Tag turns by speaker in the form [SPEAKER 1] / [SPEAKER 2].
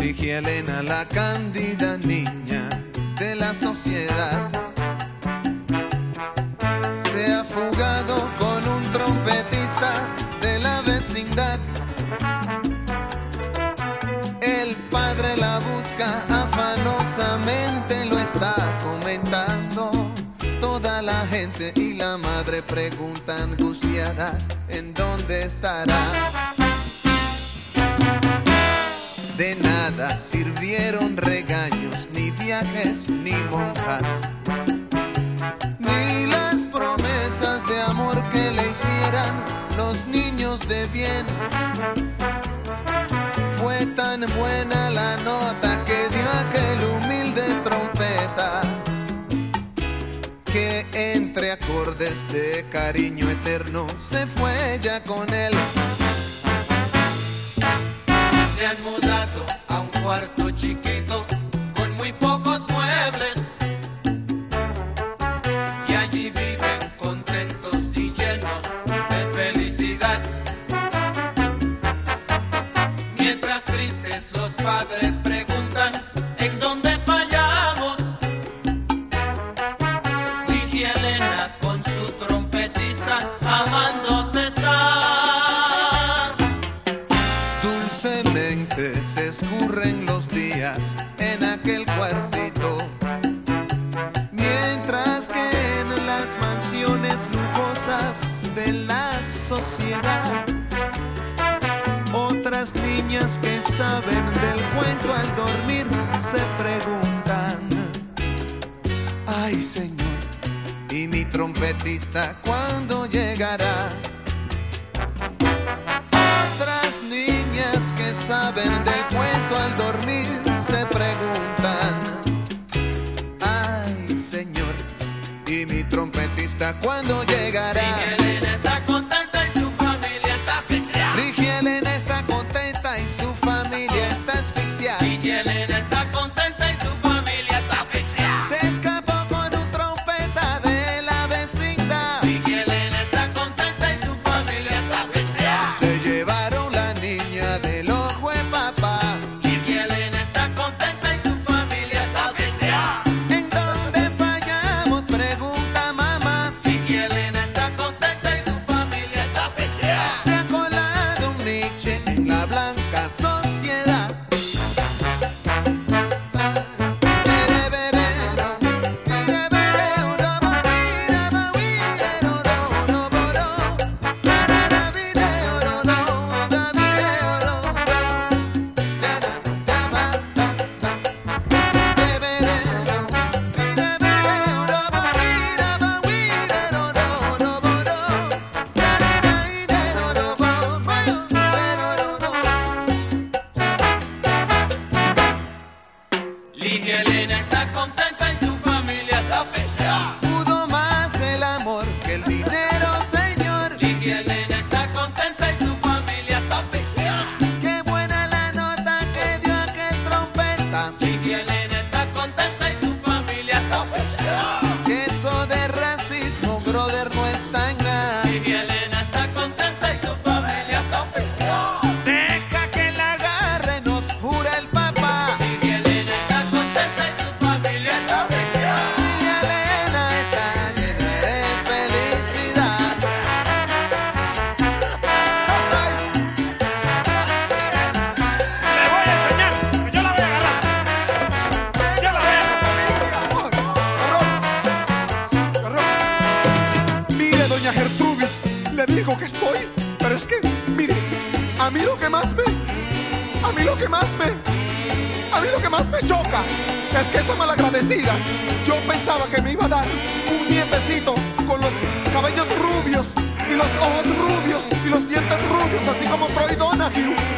[SPEAKER 1] Ligia Elena, la cándida niña de la sociedad, se ha fugado con un trompetista de la vecindad. El padre la busca afanosamente, lo está comentando toda la gente, y la madre pregunta angustiada en dónde estará. De nada sirvieron regaños, ni viajes, ni monjas, ni las promesas de amor que le hicieran los niños de bien. Fue tan buena la nota que dio aquel humilde trompeta, que entre acordes de cariño eterno se fue ella con él. Se han mudado a un cuarto chiquito con muy pocos muebles, y allí viven contentos y llenos de felicidad. Mientras tristes los padres preguntan en dónde fallamos, Ligia Elena con su trompetista amándose está. Dulcemente se escurren los días en aquel cuartito, mientras que en las mansiones lujosas de la sociedad, otras niñas que saben del cuento al dormir se preguntan: ay, Señor, ¿y mi trompetista cuándo llegará? Otras niñas que saben del cuento al dormir se preguntan: ay, Señor, ¿y mi trompetista cuándo llegará? Ligia Elena está contenta y su familia está asfixiada. Ligia Elena está contenta y su familia está asfixiada. Ligia Elena está contenta y su familia está asfixiada. Se escapó con un trompeta de la vecindad. Ligia Elena está contenta y su familia está asfixiada. Se llevaron la niña del ojo de papá. Ligia Elena está contenta y su familia está asfixiada. ¿En dónde fallamos?, pregunta mamá. Ligia Elena está contenta y su familia está asfixiada. Se ha colado un Nietzsche en la blanca sociedad. Ligia Elena está contenta y su familia está asfixiada. Pudo más el amor que el dinero, señor. Ligia Elena está contenta y su familia está asfixiada. Qué buena la nota que dio aquel trompeta. Ligia Elena está contenta y su familia está asfixiada. Que eso de racismo, brother, no está en nada. Ligia Elena está contenta y su familia está asfixiada. Deja que la agarre, nos jura el papá. Ligia Elena está contenta y su familia está asfixiada. Ligia Elena está llena de felicidad.
[SPEAKER 2] Le voy a enseñar, que yo la voy a agarrar. Yo la voy a agarrar.
[SPEAKER 3] Mire, doña Gertrudis, le digo que estoy, pero es que, mire, a mí lo que más me choca es que esa malagradecida, yo pensaba que me iba a dar un nietecito con los cabellos rubios y los ojos rubios y los dientes rubios, así como Troy Donahue.